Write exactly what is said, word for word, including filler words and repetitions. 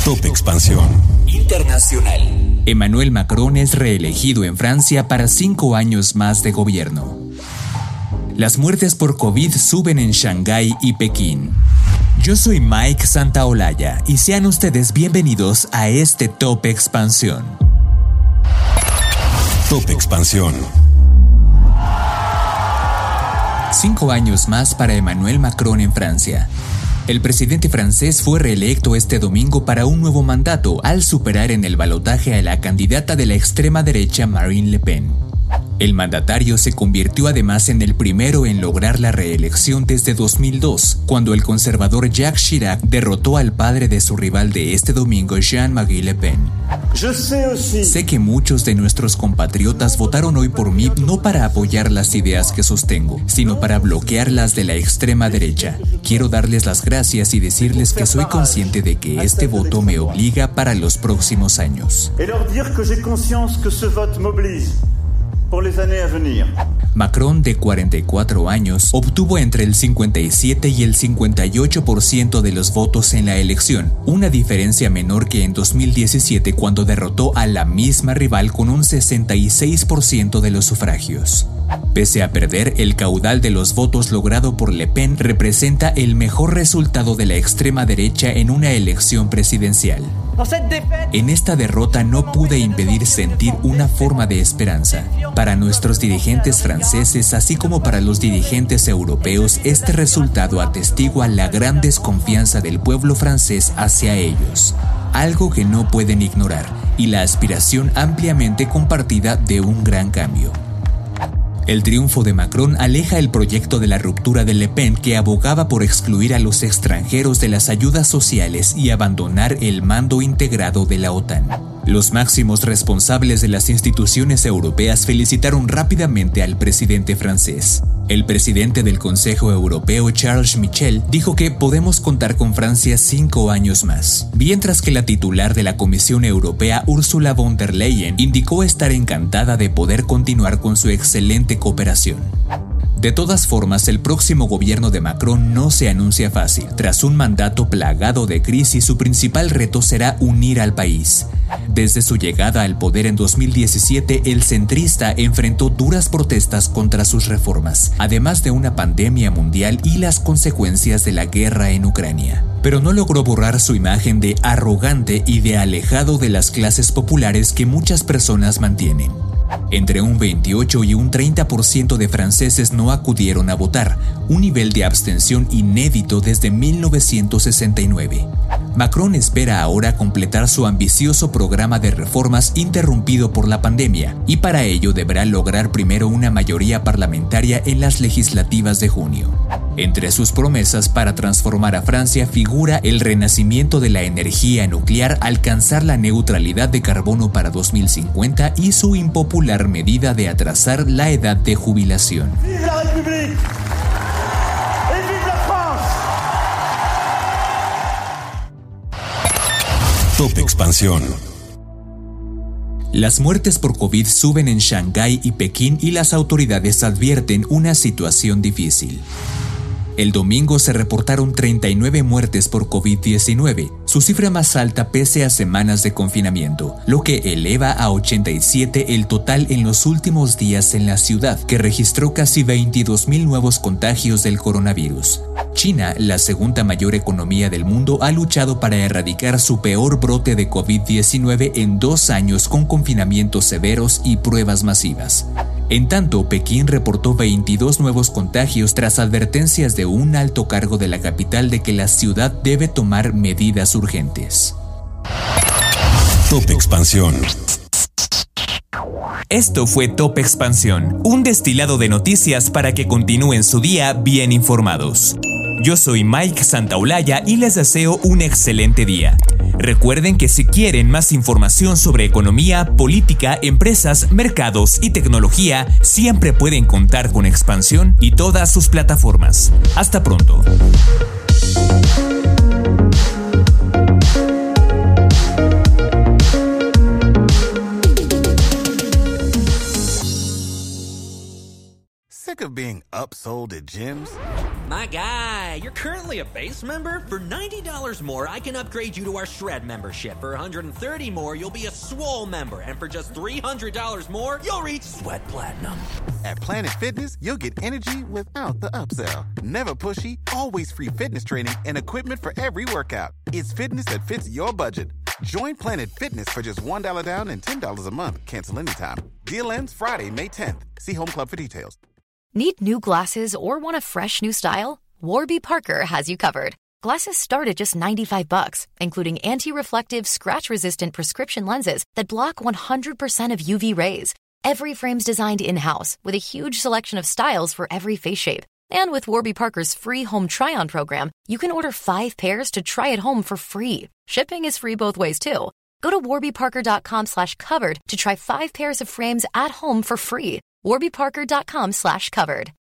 Top Expansión Internacional. Emmanuel Macron es reelegido en Francia para cinco años más de gobierno. Las muertes por COVID suben en Shanghái y Pekín. Yo soy Mike Santaolalla y sean ustedes bienvenidos a este Top Expansión. Top Expansión. Cinco años más para Emmanuel Macron en Francia. El presidente francés fue reelecto este domingo para un nuevo mandato al superar en el balotaje a la candidata de la extrema derecha Marine Le Pen. El mandatario se convirtió además en el primero en lograr la reelección desde dos mil dos, cuando el conservador Jacques Chirac derrotó al padre de su rival de este domingo, Jean-Marie Le Pen. Sé que muchos de nuestros compatriotas votaron hoy por mí no para apoyar las ideas que sostengo, sino para bloquear las de la extrema derecha. Quiero darles las gracias y decirles que soy consciente de que este voto me obliga para los próximos años. Macron, de cuarenta y cuatro años, obtuvo entre el cincuenta y siete y el cincuenta y ocho por ciento de los votos en la elección, una diferencia menor que en dos mil diecisiete cuando derrotó a la misma rival con un sesenta y seis por ciento de los sufragios. Pese a perder, el caudal de los votos logrado por Le Pen representa el mejor resultado de la extrema derecha en una elección presidencial. En esta derrota no pude impedir sentir una forma de esperanza. Para nuestros dirigentes franceses, así como para los dirigentes europeos, este resultado atestigua la gran desconfianza del pueblo francés hacia ellos, algo que no pueden ignorar, y la aspiración ampliamente compartida de un gran cambio. El triunfo de Macron aleja el proyecto de la ruptura de Le Pen, que abogaba por excluir a los extranjeros de las ayudas sociales y abandonar el mando integrado de la OTAN. Los máximos responsables de las instituciones europeas felicitaron rápidamente al presidente francés. El presidente del Consejo Europeo, Charles Michel, dijo que podemos contar con Francia cinco años más, mientras que la titular de la Comisión Europea, Ursula von der Leyen, indicó estar encantada de poder continuar con su excelente cooperación. De todas formas, el próximo gobierno de Macron no se anuncia fácil. Tras un mandato plagado de crisis, su principal reto será unir al país. Desde su llegada al poder en dos mil diecisiete, el centrista enfrentó duras protestas contra sus reformas, además de una pandemia mundial y las consecuencias de la guerra en Ucrania. Pero no logró borrar su imagen de arrogante y de alejado de las clases populares que muchas personas mantienen. Entre un veintiocho y un treinta por ciento de franceses no acudieron a votar, un nivel de abstención inédito desde mil novecientos sesenta y nueve. Macron espera ahora completar su ambicioso programa de reformas interrumpido por la pandemia, y para ello deberá lograr primero una mayoría parlamentaria en las legislativas de junio. Entre sus promesas para transformar a Francia figura el renacimiento de la energía nuclear, alcanzar la neutralidad de carbono para dos mil cincuenta y su impopular medida de atrasar la edad de jubilación. ¡Vive la République! ¡Et vive la France! Top Expansión. Las muertes por COVID suben en Shanghái y Pekín y las autoridades advierten una situación difícil. El domingo se reportaron treinta y nueve muertes por COVID diecinueve, su cifra más alta pese a semanas de confinamiento, lo que eleva a ochenta y siete el total en los últimos días en la ciudad, que registró casi veintidós mil nuevos contagios del coronavirus. China, la segunda mayor economía del mundo, ha luchado para erradicar su peor brote de COVID diecinueve en dos años con confinamientos severos y pruebas masivas. En tanto, Pekín reportó veintidós nuevos contagios tras advertencias de un alto cargo de la capital de que la ciudad debe tomar medidas urgentes. Top Expansión. Esto fue Top Expansión, un destilado de noticias para que continúen su día bien informados. Yo soy Mike Santaolalla y les deseo un excelente día. Recuerden que si quieren más información sobre economía, política, empresas, mercados y tecnología, siempre pueden contar con Expansión y todas sus plataformas. Hasta pronto. Sick of of being upsold at gyms? My guy, you're currently a base member? For ninety dollars more, I can upgrade you to our Shred membership. For one hundred thirty dollars more, you'll be a Swole member. And for just three hundred dollars more, you'll reach Sweat Platinum. At Planet Fitness, you'll get energy without the upsell. Never pushy, always free fitness training and equipment for every workout. It's fitness that fits your budget. Join Planet Fitness for just one dollar down and ten dollars a month. Cancel anytime. Deal ends Friday, May tenth. See Home Club for details. Need new glasses or want a fresh new style? Warby Parker has you covered. Glasses start at just ninety-five bucks, including anti-reflective, scratch-resistant prescription lenses that block one hundred percent of U V rays. Every frame's designed in-house with a huge selection of styles for every face shape. And with Warby Parker's free home try-on program, you can order five pairs to try at home for free. Shipping is free both ways, too. Go to warbyparker.com slash covered to try five pairs of frames at home for free. warbyparker.com slash covered.